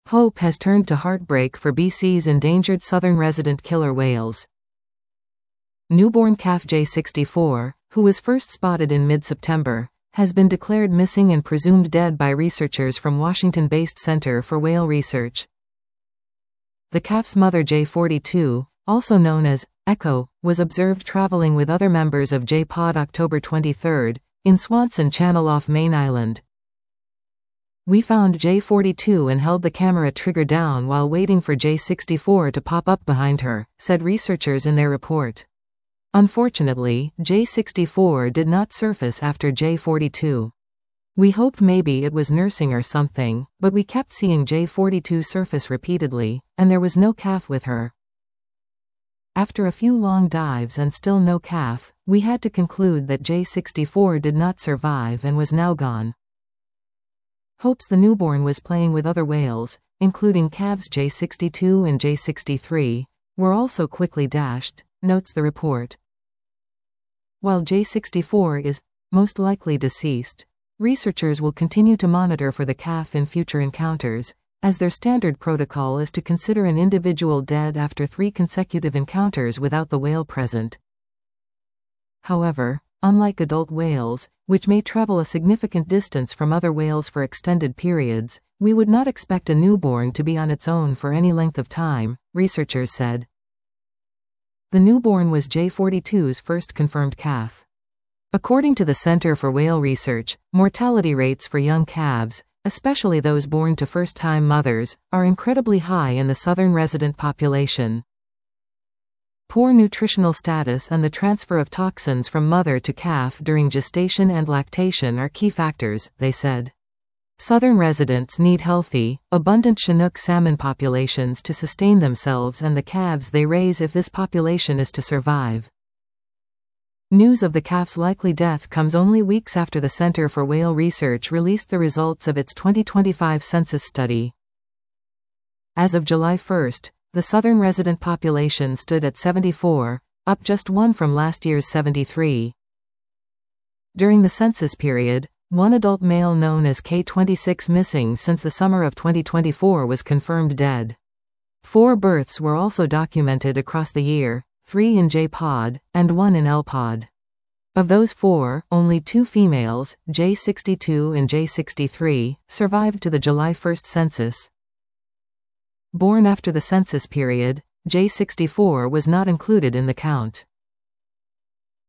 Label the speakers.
Speaker 1: Hope has turned to heartbreak for BC's endangered southern resident killer whales. Newborn calf J64, who was first spotted in mid-September, has been declared missing and presumed dead by researchers from Washington-based Center for Whale Research. The calf's mother J42, also known as Echo, was observed traveling with other members of J-Pod October 23 in Swanson Channel off Main Island. "We found J42 and held the camera trigger down while waiting for J64 to pop up behind her," said researchers in their report. Unfortunately, J64 did not surface after J42. "We hoped maybe it was nursing or something, but we kept seeing J42 surface repeatedly, and there was no calf with her. After a few long dives and still no calf, we had to conclude that J64 did not survive and was now gone." Hopes the newborn was playing with other whales, including calves J62 and J63, were also quickly dashed, notes the report. While J64 is most likely deceased, researchers will continue to monitor for the calf in future encounters, as their standard protocol is to consider an individual dead after 3 consecutive encounters without the whale present. However, unlike adult whales, which may travel a significant distance from other whales for extended periods, we would not expect a newborn to be on its own for any length of time, researchers said. The newborn was J42's first confirmed calf. According to the Center for Whale Research, mortality rates for young calves, especially those born to first-time mothers, are incredibly high in the southern resident population. Poor nutritional status and the transfer of toxins from mother to calf during gestation and lactation are key factors, they said. Southern residents need healthy, abundant Chinook salmon populations to sustain themselves and the calves they raise if this population is to survive. News of the calf's likely death comes only weeks after the Center for Whale Research released the results of its 2025 census study. As of July 1, the southern resident population stood at 74, up just 1 from last year's 73. During the census period, one adult male known as K26 missing since the summer of 2024 was confirmed dead. 4 births were also documented across the year, 3 in J-Pod, and 1 in L-Pod. Of those 4, only 2 females, J62 and J63, survived to the July 1 census. Born after the census period, J64 was not included in the count.